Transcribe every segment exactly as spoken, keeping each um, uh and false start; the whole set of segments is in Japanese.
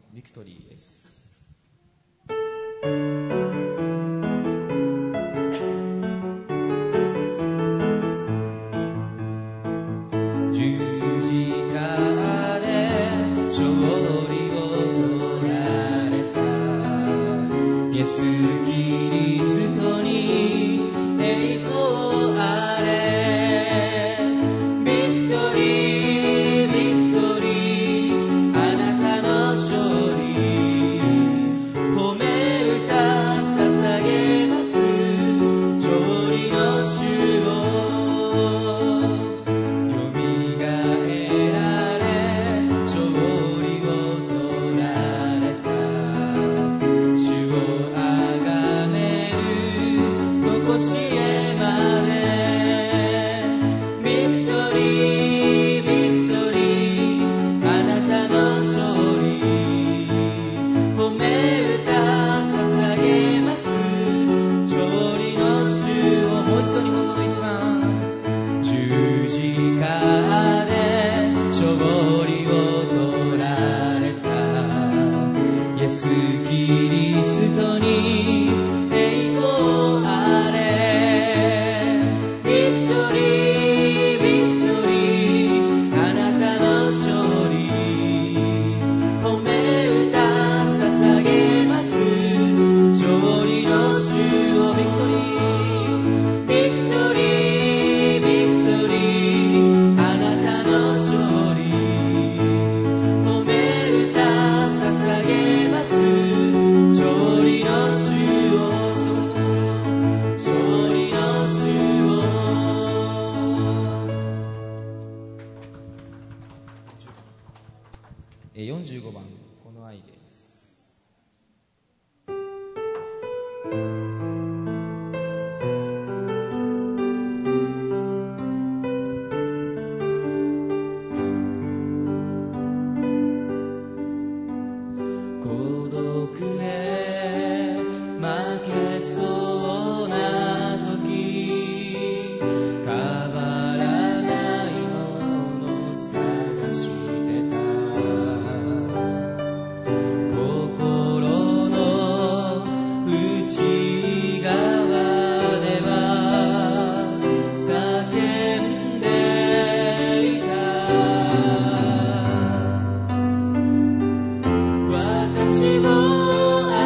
ビクトリーです。よんじゅうごばん、この愛です。孤独へ負けそうな時、変わらないもの探してた。心の内側では叫んでいた。私を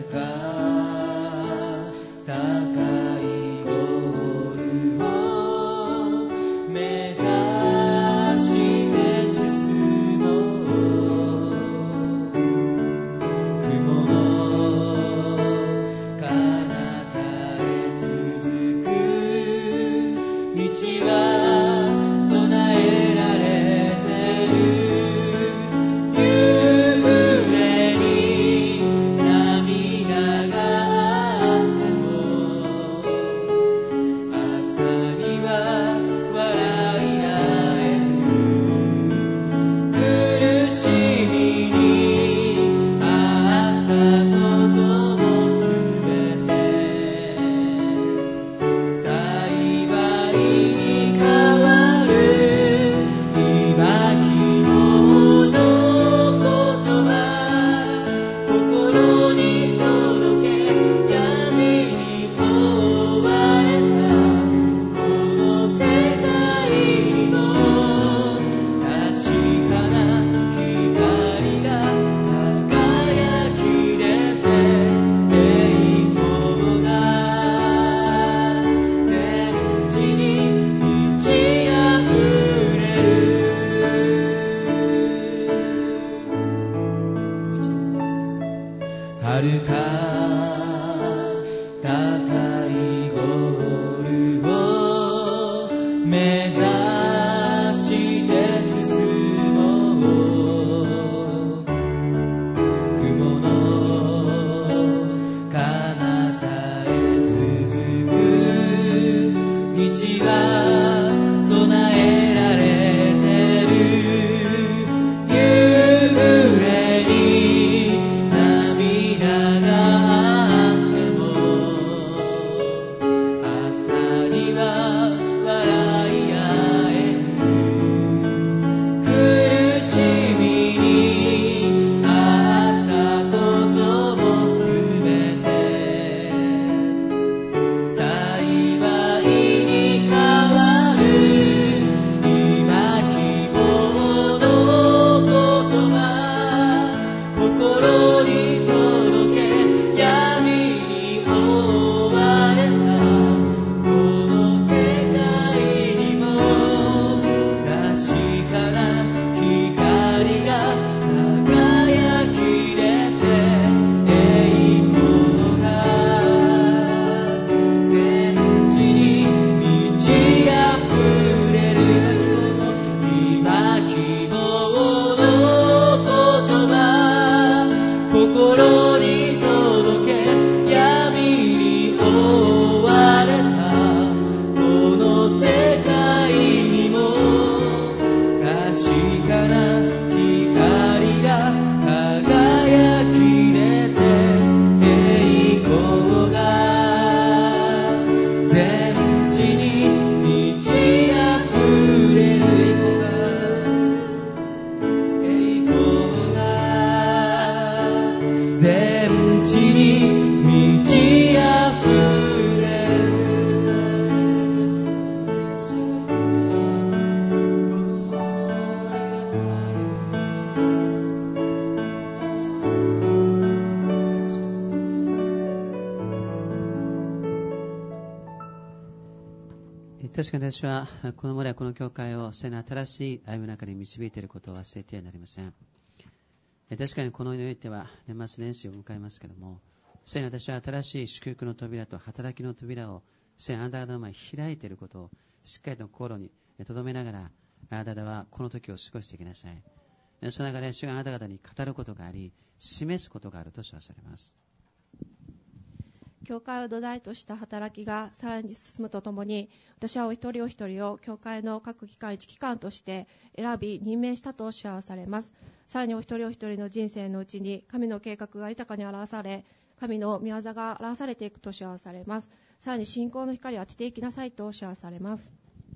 確かに私はこの村やこの教会を聖な新しい歩みの中に導いていることを忘れてはなりません。確かにこの世においては年末年始を迎えますけれども、聖な私は新しい祝福の扉と働きの扉を聖なあなた方の前に開いていることをしっかりと心に留めながら、あなた方はこの時を過ごしていきなさい。その中で主があなた方に語ることがあり、示すことがあると知らされます。 教会を土台とした働きがさらに進むとともに、私はお一人お一人を教会の各機関一機関として選び任命したと知らされます。さらにお一人お一人の人生のうちに神の計画が豊かに表され、神の御業が表されていくと知らされます。さらに信仰の光を当てていきなさいと知らされます。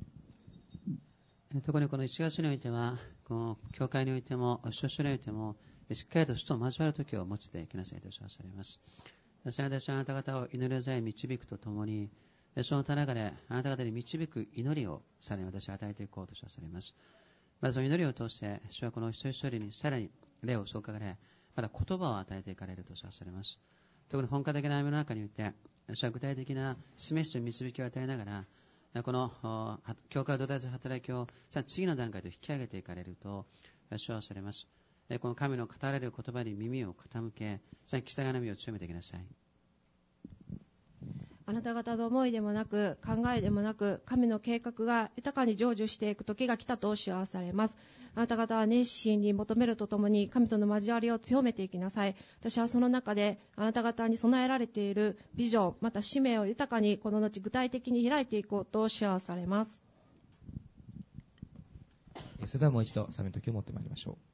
特にこのいちがつにおいては、この教会においても書書においてもしっかりと主と交わる時を持ちていきなさいと知らされます。それで私はあなた方を祈りの座へ導くとともに、その中であなた方に導く祈りをさらに私は与えていこうと知らされます。まずその祈りを通して主はこの一人一人にさらに霊をそうかがれ、また言葉を与えていかれると知らされます。 特に本格的な歩みの中において、主は具体的な示しと導きを与えながら、この教会を土台とする働きをさらに次の段階で引き上げていかれると主はされます。この神の語られる言葉に耳を傾け、さらに北側の身を強めていきなさい。 あなた方の思いでもなく考えでもなく神の計画が豊かに成就していく時が来たと主はされます。あなた方は熱心に求めるとともに神との交わりを強めていきなさい。私はその中であなた方に備えられているビジョンまた使命を豊かにこの後具体的に開いていこうと主はされます。 それではもう一度サメの時を持ってまいりましょう。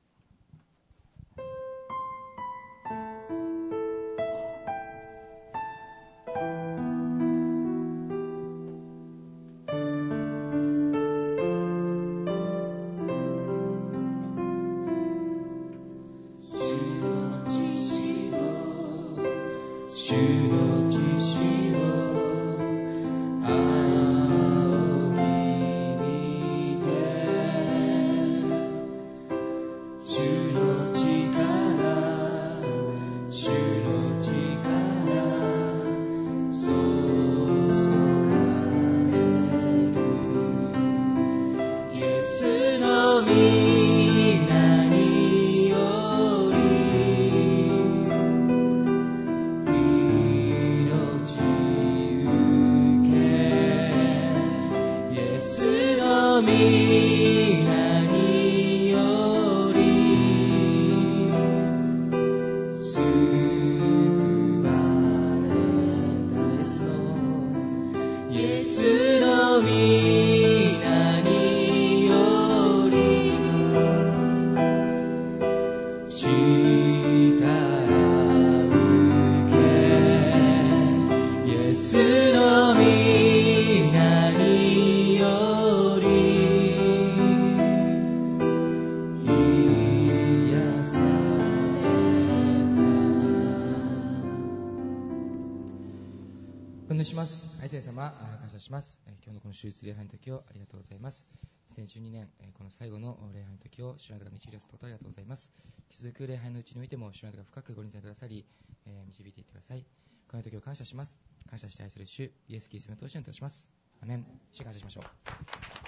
愛聖様、感謝します。今日のこの手術礼拝の時をありがとうございます。にせんじゅうにねん、この最後の礼拝の時を主あなたが導き出すことをありがとうございます。続く礼拝のうちにおいても主あなたが深くご臨在くださり、導いていってください。この時を感謝します。感謝して愛する主イエスキリストの通してお願いします。アメン。主感謝しましょう。